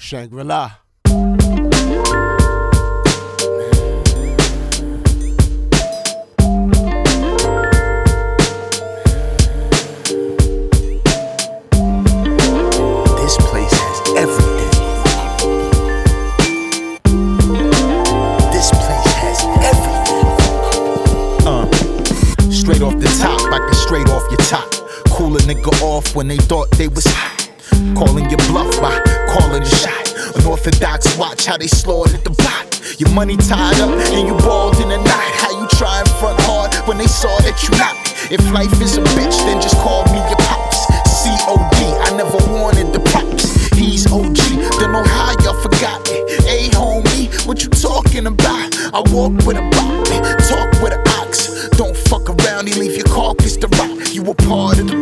Shangri-La. This place has everything. This place has everything. Straight off the top, I can straight off your top. Cool a nigga off when they thought they was hot. Calling your bluff by calling a shot. Unorthodox, watch how they slaughtered the block. Your money tied up and you balled in the night. How you try and front hard when they saw that you not? If life is a bitch, then just call me your pops. COD, I never wanted the props. He's OG, don't know how y'all forgot it. Hey homie, what you talking about? I walk with a bop, talk with an ox. Don't fuck around, he leave your carcass to rot. You a part of the